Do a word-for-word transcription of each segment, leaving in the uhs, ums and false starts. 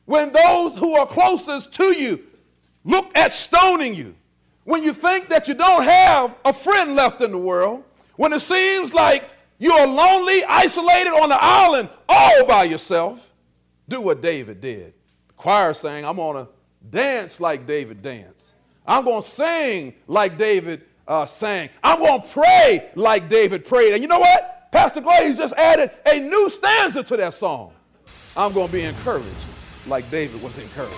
When those who are closest to you look at stoning you, when you think that you don't have a friend left in the world, when it seems like you're lonely, isolated on an island all by yourself, do what David did. The choir sang, I'm going to dance like David danced. I'm going to sing like David uh, sang. I'm going to pray like David prayed. And you know what? Pastor Glaze just added a new stanza to that song. I'm going to be encouraged like David was encouraged.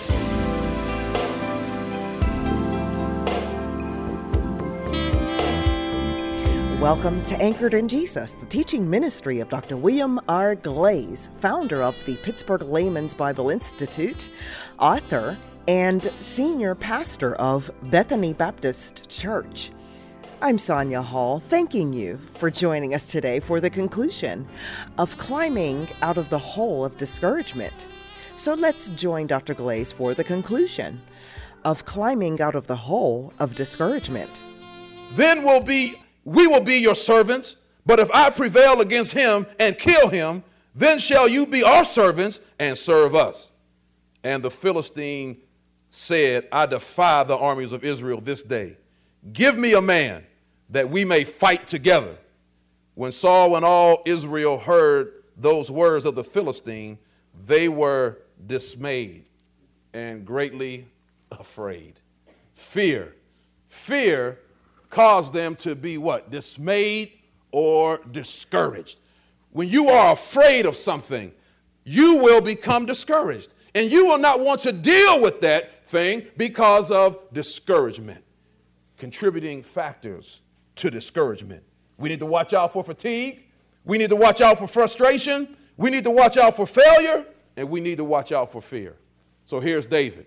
Welcome to Anchored in Jesus, the teaching ministry of Doctor William R. Glaze, founder of the Pittsburgh Layman's Bible Institute, author, and senior pastor of Bethany Baptist Church. I'm Sonia Hall, thanking you for joining us today for the conclusion of Climbing Out of the Hole of Discouragement. So let's join Doctor Glaze for the conclusion of Climbing Out of the Hole of Discouragement. Then will be We will be your servants, but if I prevail against him and kill him, then shall you be our servants and serve us. And the Philistine said, I defy the armies of Israel this day. Give me a man that we may fight together. When Saul and all Israel heard those words of the Philistine, they were dismayed and greatly afraid. Fear, fear caused them to be what? Dismayed or discouraged. When you are afraid of something, you will become discouraged. And you will not want to deal with that thing because of discouragement. Contributing factors to discouragement. We need to watch out for fatigue. We need to watch out for frustration. We need to watch out for failure. And we need to watch out for fear. So here's David.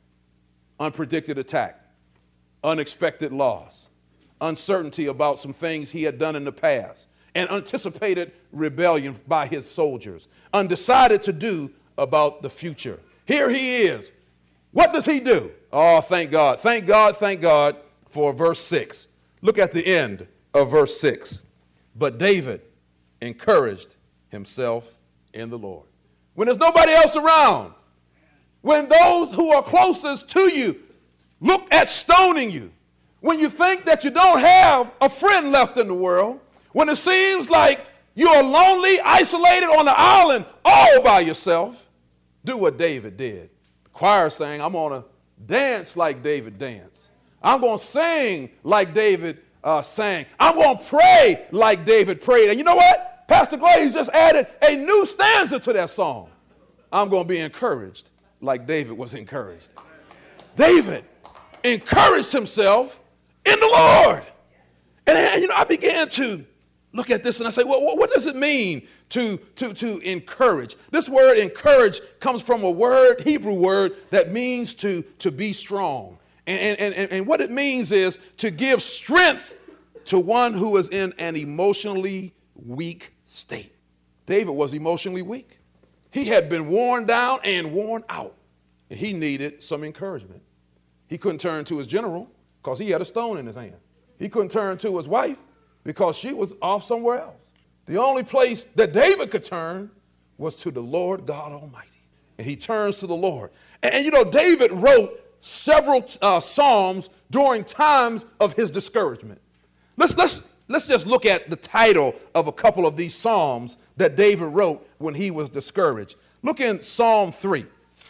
Unpredicted attack. Unexpected loss. Uncertainty about some things he had done in the past, and anticipated rebellion by his soldiers, undecided to do about the future. Here he is. What does he do? Oh, thank God. Thank God, thank God for verse six. Look at the end of verse six. But David encouraged himself in the Lord. When there's nobody else around, when those who are closest to you look at stoning you, when you think that you don't have a friend left in the world, when it seems like you're lonely, isolated on an island all by yourself, do what David did. The choir sang, I'm going to dance like David danced. I'm going to sing like David uh, sang. I'm going to pray like David prayed. And you know what? Pastor Glaze just added a new stanza to that song. I'm going to be encouraged like David was encouraged. David encouraged himself in the Lord. And, and you know, I began to look at this and I say, well, what does it mean to, to, to encourage? This word encourage comes from a word, Hebrew word, that means to, to be strong. And, and, and, and what it means is to give strength to one who is in an emotionally weak state. David was emotionally weak. He had been worn down and worn out. And he needed some encouragement. He couldn't turn to his general because he had a stone in his hand. He couldn't turn to his wife because she was off somewhere else. The only place that David could turn was to the Lord God Almighty. And he turns to the Lord. And, and you know, David wrote several uh, psalms during times of his discouragement. Let's, let's, let's just look at the title of a couple of these psalms that David wrote when he was discouraged. Look in Psalm three.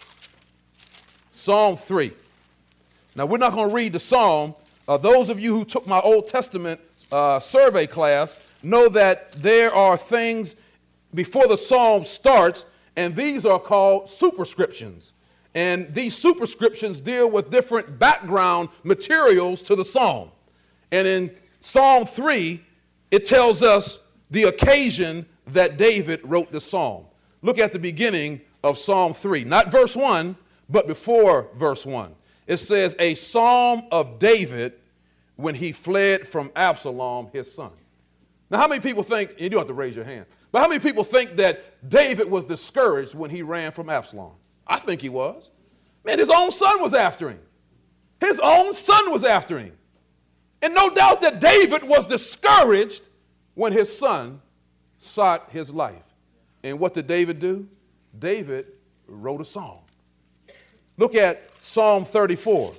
Psalm three. Now, we're not going to read the psalm. Uh, those of you who took my Old Testament uh, survey class know that there are things before the psalm starts, and these are called superscriptions. And these superscriptions deal with different background materials to the psalm. And in Psalm three, it tells us the occasion that David wrote the psalm. Look at the beginning of Psalm three, not verse one, but before verse one. It says, a psalm of David when he fled from Absalom, his son. Now, how many people think, you don't have to raise your hand, but how many people think that David was discouraged when he ran from Absalom? I think he was. Man, his own son was after him. His own son was after him. And no doubt that David was discouraged when his son sought his life. And what did David do? David wrote a song. Look at Psalm thirty-four.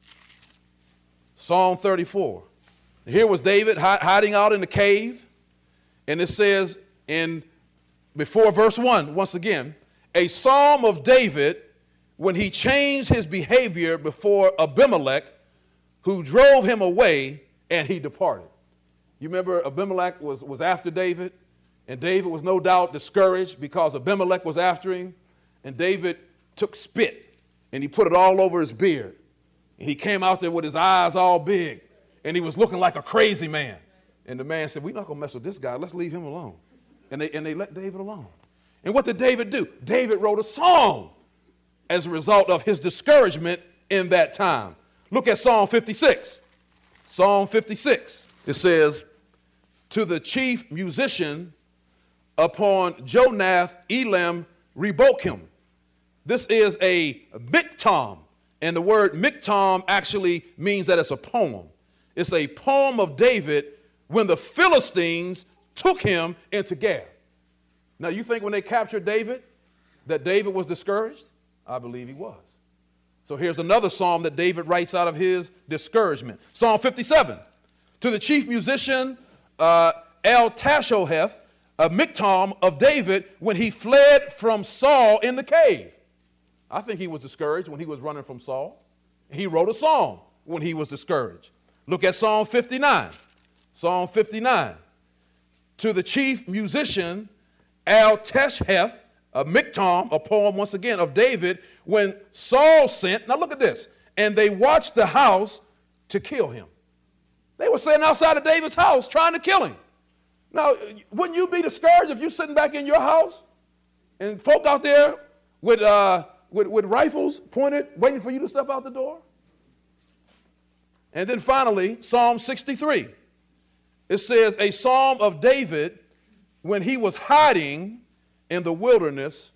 Psalm thirty-four. Here was David hi- hiding out in the cave. And it says in before verse one, once again, a psalm of David when he changed his behavior before Abimelech, who drove him away, and he departed. You remember Abimelech was, was after David, and David was no doubt discouraged because Abimelech was after him, and David took spit, and he put it all over his beard, and he came out there with his eyes all big, and he was looking like a crazy man. And the man said, we're not going to mess with this guy. Let's leave him alone. And they, and they let David alone. And what did David do? David wrote a song as a result of his discouragement in that time. Look at Psalm fifty-six. Psalm fifty-six. It says, to the chief musician upon Jonath Elam rebuke him. This is a miktam, and the word miktam actually means that it's a poem. It's a poem of David when the Philistines took him into Gath. Now, you think when they captured David that David was discouraged? I believe he was. So here's another psalm that David writes out of his discouragement. Psalm fifty-seven. To the chief musician uh, El Tashoheth, a miktam of David when he fled from Saul in the cave. I think he was discouraged when he was running from Saul. He wrote a song when he was discouraged. Look at Psalm fifty-nine. Psalm fifty-nine. To the chief musician Al Tesheth, a miktam, a poem once again of David, when Saul sent, now look at this, and they watched the house to kill him. They were sitting outside of David's house trying to kill him. Now, wouldn't you be discouraged if you're sitting back in your house and folk out there with, uh, with, with rifles pointed, waiting for you to step out the door? And then finally, Psalm sixty-three. It says, a psalm of David when he was hiding in the wilderness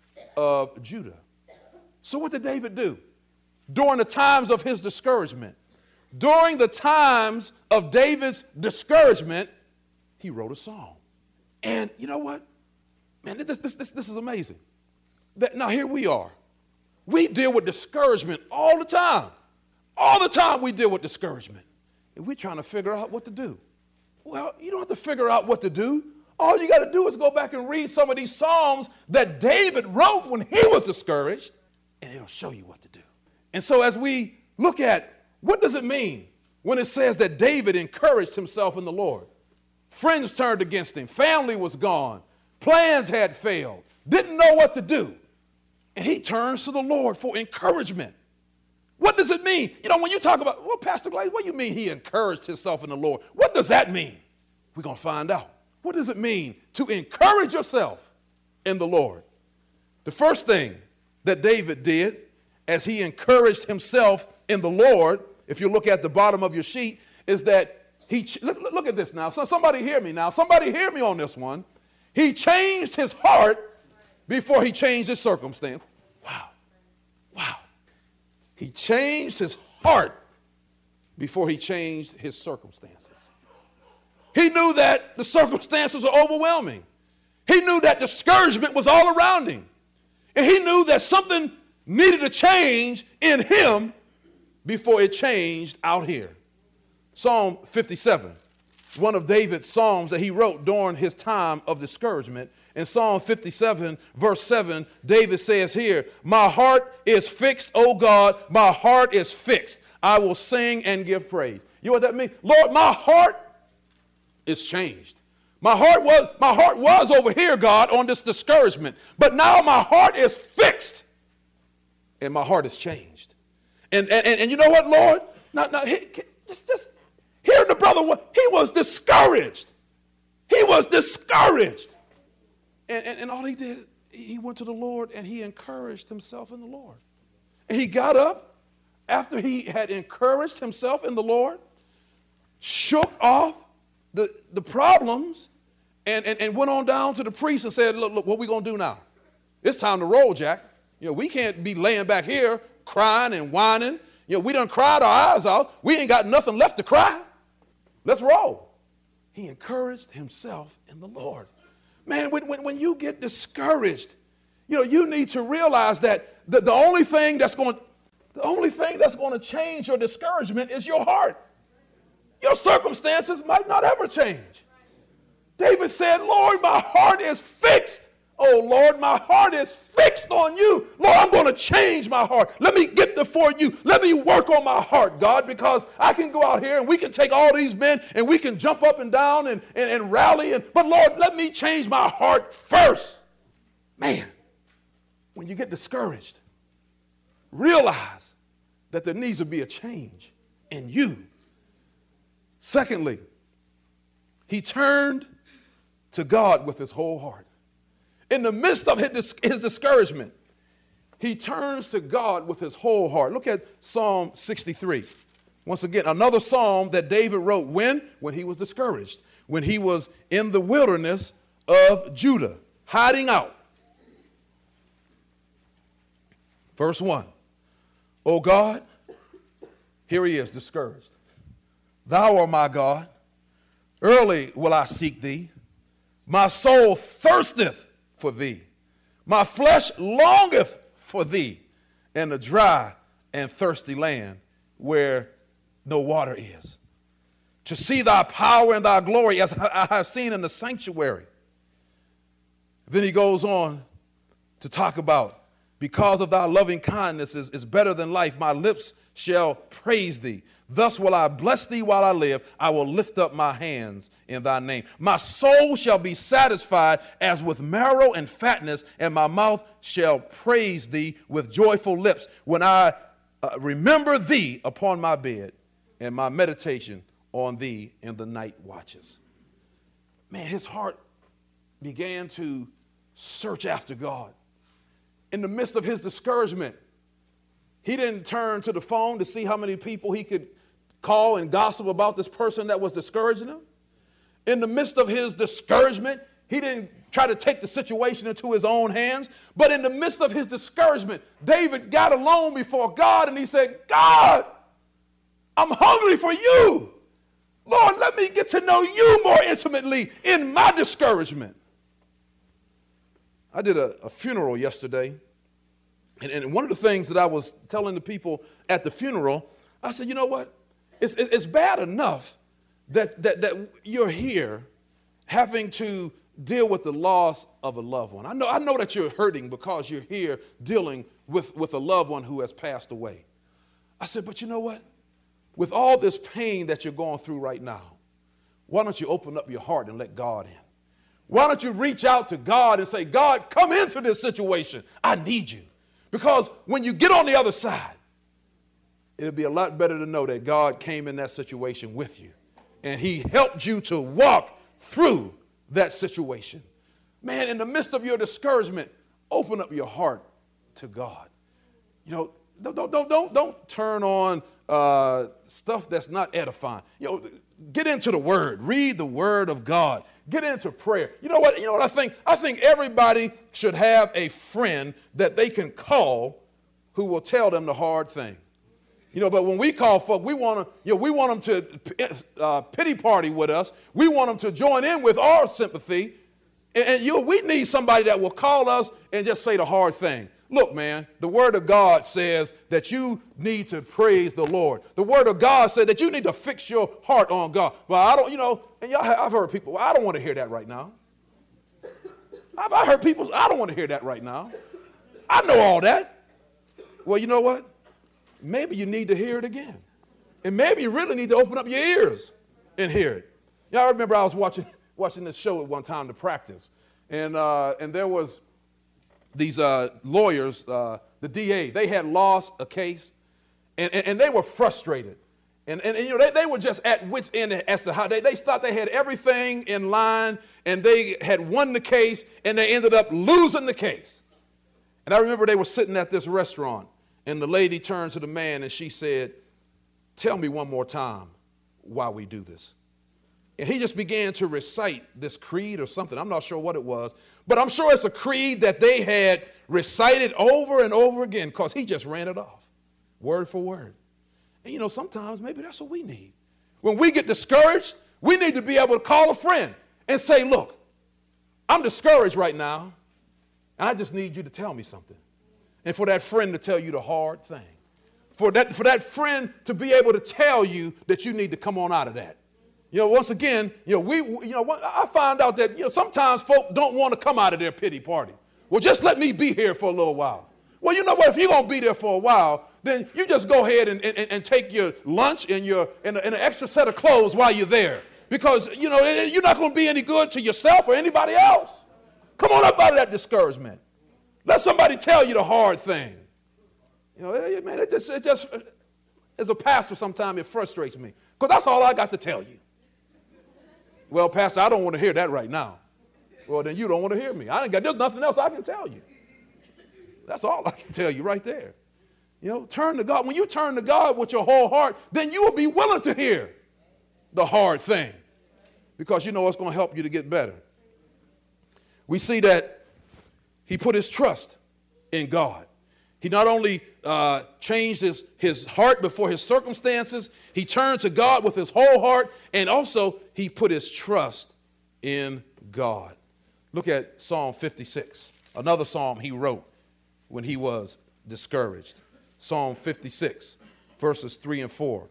of Judah. So what did David do during the times of his discouragement? During the times of David's discouragement, he wrote a song. And you know what? Man, this, this, this, this is amazing. That, now here we are. We deal with discouragement all the time. All the time we deal with discouragement. And we're trying to figure out what to do. Well, you don't have to figure out what to do. All you got to do is go back and read some of these psalms that David wrote when he was discouraged, and it'll show you what to do. And so as we look at what does it mean when it says that David encouraged himself in the Lord? Friends turned against him. Family was gone. Plans had failed. Didn't know what to do. And he turns to the Lord for encouragement. What does it mean? You know, when you talk about, well, Pastor Glaze, what do you mean he encouraged himself in the Lord? What does that mean? We're going to find out. What does it mean to encourage yourself in the Lord? The first thing that David did as he encouraged himself in the Lord, if you look at the bottom of your sheet, is that he, look, look at this now. So somebody hear me now. Somebody hear me on this one. He changed his heart before he changed his circumstance. Wow. Wow. He changed his heart before he changed his circumstances. He knew that the circumstances were overwhelming. He knew that discouragement was all around him. And he knew that something needed to change in him before it changed out here. Psalm fifty-seven, one of David's psalms that he wrote during his time of discouragement. In Psalm fifty-seven, verse seven, David says here, my heart is fixed, O God, my heart is fixed. I will sing and give praise. You know what that means? Lord, my heart is changed. My heart was, my heart was over here, God, on this discouragement. But now my heart is fixed. And my heart is changed. And, and, and you know what, Lord? Now, now, he, just, just hear the brother. He was discouraged. He was discouraged. And, and, and all he did, he went to the Lord and he encouraged himself in the Lord. And he got up after he had encouraged himself in the Lord, shook off the, the problems, and, and, and went on down to the priest and said, look, look, what we going to do now? It's time to roll, Jack. You know, we can't be laying back here crying and whining. You know, we done cried our eyes out. We ain't got nothing left to cry. Let's roll. He encouraged himself in the Lord. Man, when, when, when you get discouraged, You know, you need to realize that the, the only thing that's going the only thing that's going to change your discouragement is your heart. Your circumstances might not ever change. David said, Lord, my heart is fixed. Oh, Lord, my heart is fixed on you. Lord, I'm going to change my heart. Let me get before you. Let me work on my heart, God, because I can go out here and we can take all these men and we can jump up and down and, and, and rally. And, but, Lord, let me change my heart first. Man, when you get discouraged, realize that there needs to be a change in you. Secondly, he turned to God with his whole heart. In the midst of his, his discouragement, he turns to God with his whole heart. Look at Psalm sixty-three. Once again, another psalm that David wrote when? When he was discouraged, when he was in the wilderness of Judah, hiding out. Verse one, O God, here he is, discouraged. Thou art my God, early will I seek thee. My soul thirsteth for thee. My flesh longeth for thee in the dry and thirsty land where no water is, to see thy power and thy glory as I have seen in the sanctuary. Then he goes on to talk about, because of thy loving kindness is, is better than life, my lips shall praise thee. Thus will I bless thee while I live. I will lift up my hands in thy name. My soul shall be satisfied as with marrow and fatness, and my mouth shall praise thee with joyful lips when I uh, remember thee upon my bed and my meditation on thee in the night watches. Man, his heart began to search after God. In the midst of his discouragement, he didn't turn to the phone to see how many people he could call and gossip about this person that was discouraging him. In the midst of his discouragement, he didn't try to take the situation into his own hands. But in the midst of his discouragement, David got alone before God and he said, God, I'm hungry for you. Lord, let me get to know you more intimately in my discouragement. I did a, a funeral yesterday. And, and one of the things that I was telling the people at the funeral, I said, you know what? It's, it's bad enough that, that, that you're here having to deal with the loss of a loved one. I know, I know that you're hurting because you're here dealing with, with a loved one who has passed away. I said, but you know what? With all this pain that you're going through right now, why don't you open up your heart and let God in? Why don't you reach out to God and say, God, come into this situation. I need you. Because when you get on the other side, it'll be a lot better to know that God came in that situation with you and he helped you to walk through that situation. Man, in the midst of your discouragement, open up your heart to God. You know, don't, don't, don't, don't turn on uh, stuff that's not edifying. You know, get into the word, read the word of God. Get into prayer. You know what? You know what I think? I think everybody should have a friend that they can call who will tell them the hard thing. You know, but when we call folk, we want to, you know, we want them to uh, pity party with us. We want them to join in with our sympathy. And, and you know, we need somebody that will call us and just say the hard thing. Look, man, the word of God says that you need to praise the Lord. The word of God said that you need to fix your heart on God. Well, I don't, you know, and y'all, I've heard people, well, I don't want to hear that right now. I've I heard people, I don't want to hear that right now. I know all that. Well, you know what? Maybe you need to hear it again. And maybe you really need to open up your ears and hear it. Y'all remember I was watching, watching this show at one time, The Practice. And, uh, and there was these uh, lawyers, uh, the D A, they had lost a case, and, and, and they were frustrated. And, and, and you know, they, they were just at wit's end as to how they, they thought they had everything in line, and they had won the case, and they ended up losing the case. And I remember they were sitting at this restaurant, and the lady turned to the man, and she said, tell me one more time why we do this. And he just began to recite this creed or something. I'm not sure what it was, but I'm sure it's a creed that they had recited over and over again because he just ran it off, word for word. And you know, sometimes maybe that's what we need. When we get discouraged, we need to be able to call a friend and say, look, I'm discouraged right now. And I just need you to tell me something. And for that friend to tell you the hard thing. For that, for that friend to be able to tell you that you need to come on out of that. You know, once again, you know, we, you know, I find out that, you know, sometimes folk don't want to come out of their pity party. Well, just let me be here for a little while. Well, you know what? If you're going to be there for a while, then you just go ahead and, and, and take your lunch and, your, and, and an extra set of clothes while you're there. Because, you know, you're not going to be any good to yourself or anybody else. Come on up out of that discouragement. Let somebody tell you the hard thing. You know, man, it just, it just as a pastor, sometimes it frustrates me. Because that's all I got to tell you. Well, Pastor, I don't want to hear that right now. Well, then you don't want to hear me. I ain't got, there's nothing else I can tell you. That's all I can tell you right there. You know, turn to God. When you turn to God with your whole heart, then you will be willing to hear the hard thing. Because you know it's going to help you to get better. We see that he put his trust in God. He not only uh, changed his, his heart before his circumstances, he turned to God with his whole heart, and also he put his trust in God. Look at Psalm fifty-six, another psalm he wrote when he was discouraged. Psalm fifty-six, verses three and four.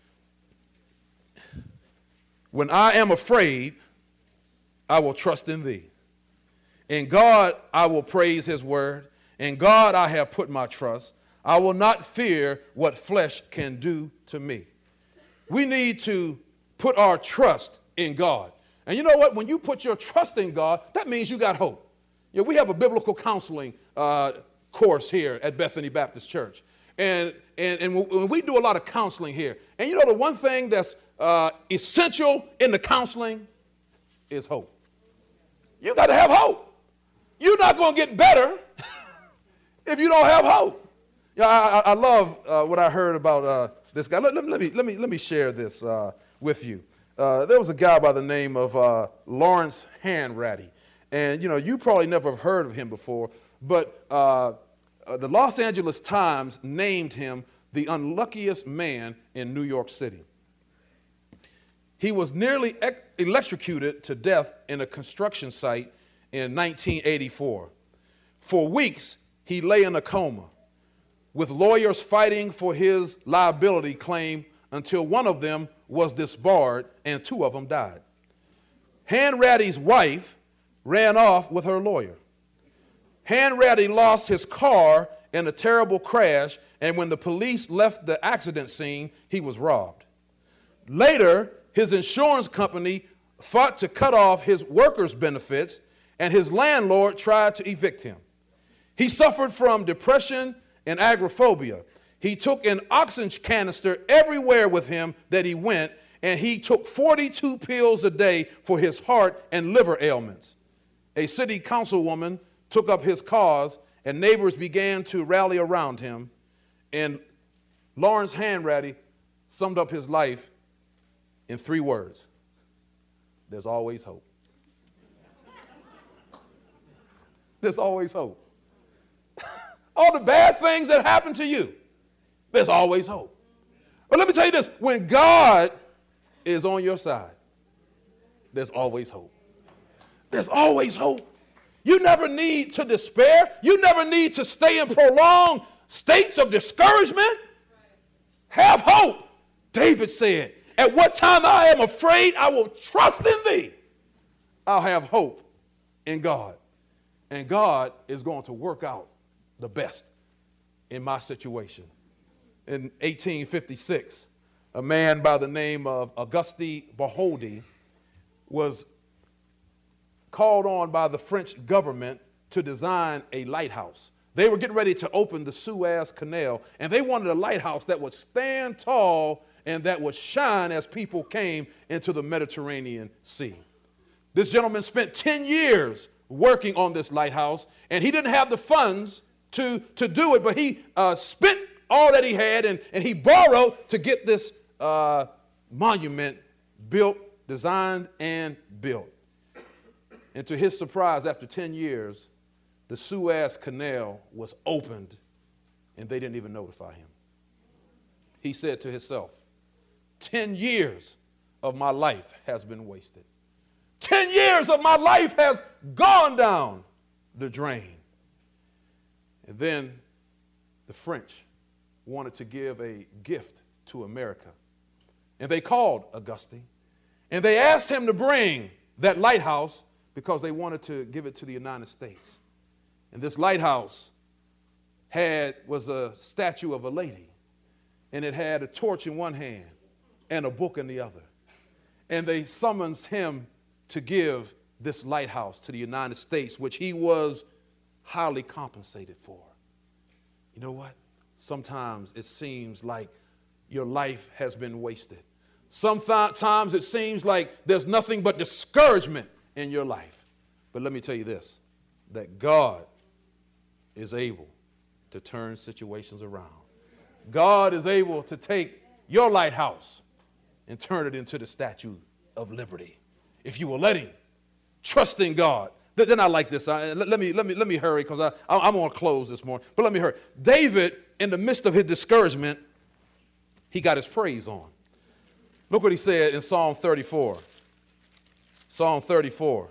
When I am afraid, I will trust in thee. In God I will praise his word. In God I have put my trust. I will not fear what flesh can do to me. We need to put our trust in God. And you know what? When you put your trust in God, that means you got hope. You know, we have a biblical counseling uh, course here at Bethany Baptist Church. And, and, and when we do a lot of counseling here, and you know the one thing that's uh, essential in the counseling is hope. You got to have hope. You're not going to get better if you don't have hope. Yeah, I, I love uh, what I heard about uh, this guy. Let, let, let, me, let, me, let me share this uh, with you. Uh, there was a guy by the name of uh, Lawrence Hanratty. And, you know, you probably never have heard of him before, but uh, uh, the Los Angeles Times named him the unluckiest man in New York City. He was nearly e- electrocuted to death in a construction site in nineteen eighty-four. For weeks, he lay in a coma, with lawyers fighting for his liability claim until one of them was disbarred and two of them died. Hanratty's wife ran off with her lawyer. Hanratty lost his car in a terrible crash, and when the police left the accident scene, he was robbed. Later, his insurance company fought to cut off his workers' benefits, and his landlord tried to evict him. He suffered from depression and agoraphobia. He took an oxygen canister everywhere with him that he went, and he took forty-two pills a day for his heart and liver ailments. A city councilwoman took up his cause, and neighbors began to rally around him. And Lawrence Hanratty summed up his life in three words: there's always hope. There's always hope. All the bad things that happen to you, there's always hope. But let me tell you this, when God is on your side, there's always hope. There's always hope. You never need to despair. You never need to stay in prolonged states of discouragement. Have hope. David said, at what time I am afraid, I will trust in thee. I'll have hope in God. And God is going to work out the best in my situation. In eighteen fifty-six, a man by the name of Auguste Beholdy was called on by the French government to design a lighthouse. They were getting ready to open the Suez Canal, and they wanted a lighthouse that would stand tall and that would shine as people came into the Mediterranean Sea. This gentleman spent ten years working on this lighthouse, and he didn't have the funds to, to do it, but he uh, spent all that he had, and, and he borrowed to get this uh, monument built, designed, and built. And to his surprise, after ten years, the Suez Canal was opened, and they didn't even notify him. He said to himself, ten years of my life has been wasted. ten years of my life has gone down the drain. And then the French wanted to give a gift to America. And they called Augustine. And they asked him to bring that lighthouse because they wanted to give it to the United States. And this lighthouse had was a statue of a lady. And it had a torch in one hand and a book in the other. And they summoned him to give this lighthouse to the United States, which he was highly compensated for. You know what? Sometimes it seems like your life has been wasted. Sometimes it seems like there's nothing but discouragement in your life. But let me tell you this, that God is able to turn situations around. God is able to take your lighthouse and turn it into the Statue of Liberty. If you will let him, trust in God. Then I like this. I, let, let me let me let me hurry because I, I I'm going to close this morning. But let me hurry. David, in the midst of his discouragement, he got his praise on. Look what he said in Psalm thirty-four. Psalm thirty-four,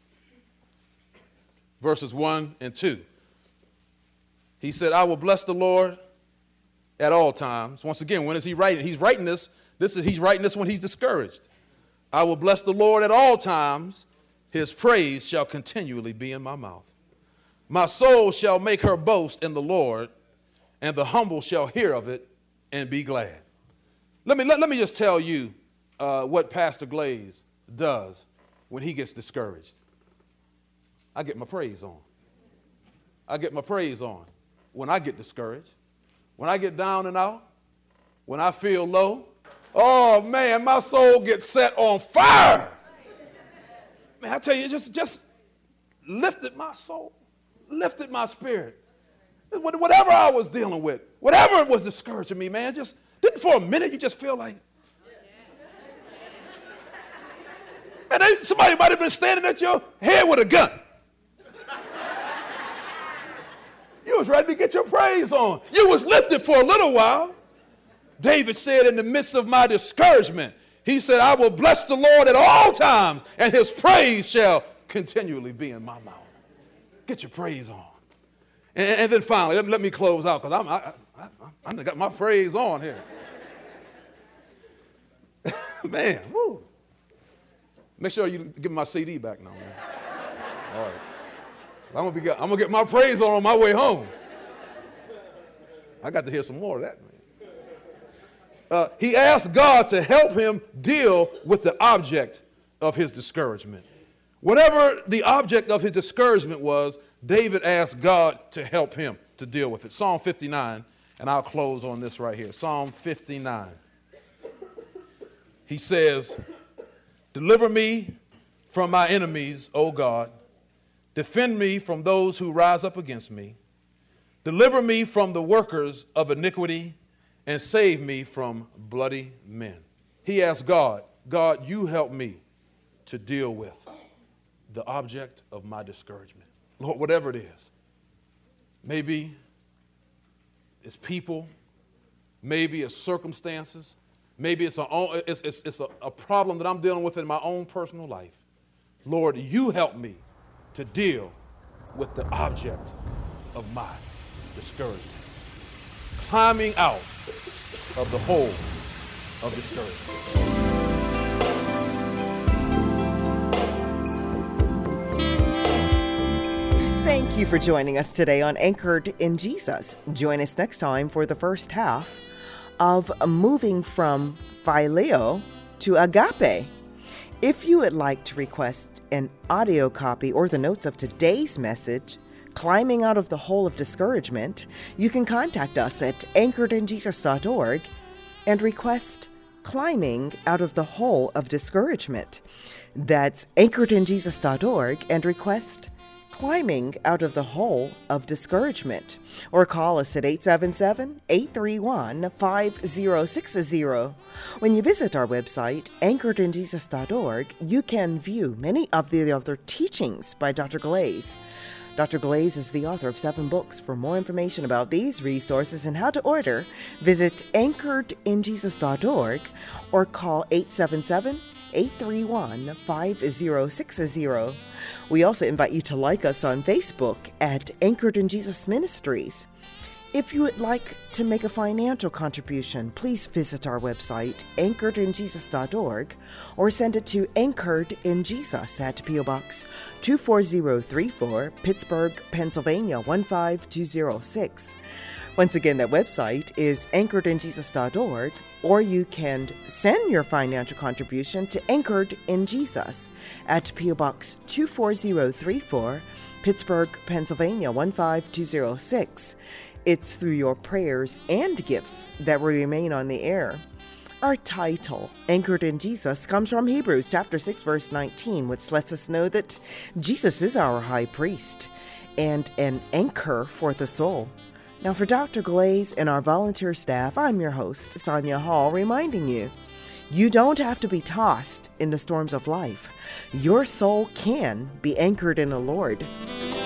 verses one and two. He said, I will bless the Lord at all times. Once again, when is he writing? He's writing this. This is he's writing this when he's discouraged. I will bless the Lord at all times. His praise shall continually be in my mouth. My soul shall make her boast in the Lord, and the humble shall hear of it and be glad. Let me, let, let me just tell you uh, what Pastor Glaze does when he gets discouraged. I get my praise on. I get my praise on when I get discouraged. When I get down and out, when I feel low, oh man, my soul gets set on fire. Man, I tell you, it just, just lifted my soul, lifted my spirit. Whatever I was dealing with, whatever it was discouraging me, man, just didn't for a minute you just feel like, man, they, somebody might have been standing at your head with a gun. You was ready to get your praise on. You was lifted for a little while. David said, in the midst of my discouragement, he said, I will bless the Lord at all times, and his praise shall continually be in my mouth. Get your praise on. And, and then finally, let me, let me close out, because I'm, I, I, I, I got my praise on here. Man, woo. Make sure you give me my C D back now, man. All right. I'm gonna, be, I'm gonna get my praise on on my way home. I got to hear some more of that, man. Uh, he asked God to help him deal with the object of his discouragement. Whatever the object of his discouragement was, David asked God to help him to deal with it. Psalm fifty-nine, and I'll close on this right here. Psalm fifty-nine. He says, deliver me from my enemies, O God. Defend me from those who rise up against me. Deliver me from the workers of iniquity, and save me from bloody men. He asked God, God, you help me to deal with the object of my discouragement. Lord, whatever it is, maybe it's people, maybe it's circumstances, maybe it's, a, it's, it's, it's a, a problem that I'm dealing with in my own personal life. Lord, you help me to deal with the object of my discouragement. Climbing out of the hole of discouragement. Thank you for joining us today on Anchored in Jesus. Join us next time for the first half of moving from phileo to agape. If you would like to request an audio copy or the notes of today's message, Climbing Out of the Hole of Discouragement, you can contact us at anchored in jesus dot org and request Climbing Out of the Hole of Discouragement. That's anchored in jesus dot org and request Climbing Out of the Hole of Discouragement. Or call us at eight seven seven, eight three one, five zero six zero. When you visit our website, anchored in jesus dot org, you can view many of the other teachings by Doctor Glaze. Doctor Glaze is the author of seven books. For more information about these resources and how to order, visit anchored in jesus dot org or call eight seven seven, eight three one, five zero six zero. We also invite you to like us on Facebook at Anchored in Jesus Ministries. If you would like to make a financial contribution, please visit our website, anchored in jesus dot org, or send it to Anchored in Jesus at P O Box two four zero three four, Pittsburgh, Pennsylvania one five two zero six. Once again, that website is anchored in jesus dot org, or you can send your financial contribution to Anchored in Jesus at P O Box two four zero three four, Pittsburgh, Pennsylvania one five two zero six. It's through your prayers and gifts that we remain on the air. Our title, Anchored in Jesus, comes from Hebrews chapter six, verse nineteen, which lets us know that Jesus is our high priest and an anchor for the soul. Now, for Doctor Glaze and our volunteer staff, I'm your host, Sonia Hall, reminding you, you don't have to be tossed in the storms of life. Your soul can be anchored in the Lord.